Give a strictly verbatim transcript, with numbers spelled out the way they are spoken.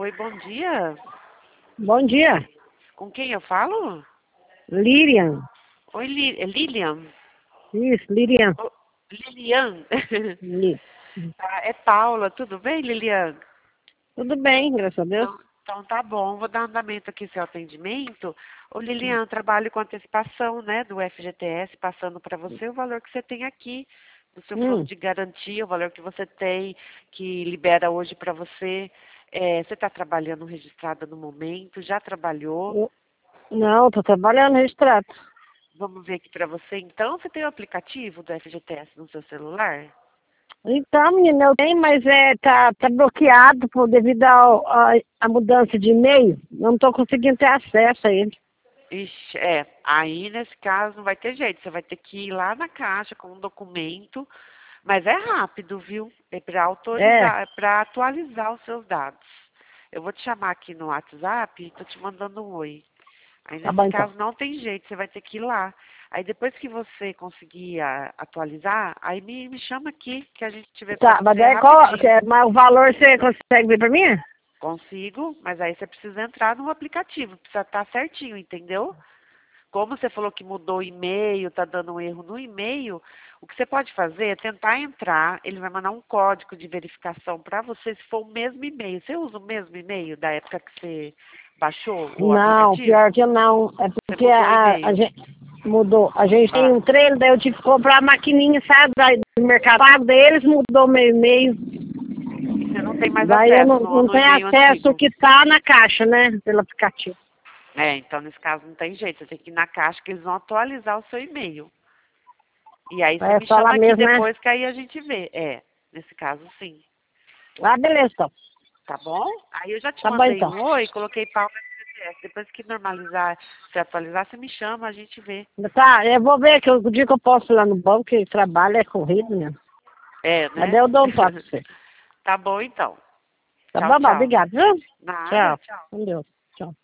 Oi, bom dia. Bom dia, Com quem eu falo? Lilian. Oi, Li é Lilian? Isso, Lilian. Ô, Lilian. Li- Ah, é Paula, tudo bem, Lilian? Tudo bem, graças a Deus. Então, então tá bom, vou dar andamento aqui ao seu atendimento. Ô, Lilian, eu trabalho com antecipação, né, do F G T S, passando para você o valor que você tem aqui, do seu fundo Hum, de garantia, o valor que você tem, que libera hoje para você. É, você está trabalhando registrada no momento, já trabalhou? eu- não, tô trabalhando no extrato. Vamos ver aqui para você. Então, você tem o aplicativo do F G T S no seu celular? Então, menina, eu tenho, mas é, tá, tá bloqueado por, devido ao, a, a mudança de e-mail. Não tô conseguindo ter acesso a ele. Ixi, é. Aí, nesse caso, não vai ter jeito. Você vai ter que ir lá na caixa com um documento. Mas é rápido, viu? É para É, autorizar, é para atualizar os seus dados. Eu vou te chamar aqui no WhatsApp e tô te mandando um oi. Aí, tá nesse bom então. caso, não tem jeito. Você vai ter que ir lá. Aí, depois que você conseguir a- atualizar, aí me, me chama aqui que a gente tiver para Tá, mas você daí qual, rapidinho. é, mas o valor você consegue ver pra mim? Consigo, mas aí você precisa entrar no aplicativo, precisa estar certinho, entendeu? Como você falou que mudou o e-mail, tá dando um erro no e-mail, o que você pode fazer é tentar entrar, ele vai mandar um código de verificação para você se for o mesmo e-mail. Você usa o mesmo e-mail da época que você baixou o Não, pior aplicativo? que não. É Você porque mudou o a, a e-mail? gente mudou. A gente tem Ah, um treino, daí eu tive que comprar a maquininha, sabe, da- do Mercado Pago, daí eles mudou meu e-mail. e você não tem mais Daí eu acesso não, no, não no tenho e-mail acesso ao antigo? que tá na caixa, né? Pelo aplicativo. É, então nesse caso não tem jeito, você tem que ir na caixa que eles vão atualizar o seu e-mail. E aí você É me só lá chama aqui mesmo, né? depois que aí a gente vê. É, nesse caso sim. Ah, beleza, então. Tá bom? Aí eu já te Tá bom, mandei então. um oi, coloquei pau no F G T S. Depois que normalizar, se atualizar, você me chama, a gente vê. Tá, eu vou ver que o dia que eu posso ir lá no banco, que trabalho é corrido, né? É, Mas daí né? eu dou um toque pra você. Tá bom então. Tá Tchau, bom, bom, tchau. obrigado, viu? Nada, Tchau. tchau. Com Deus. Tchau.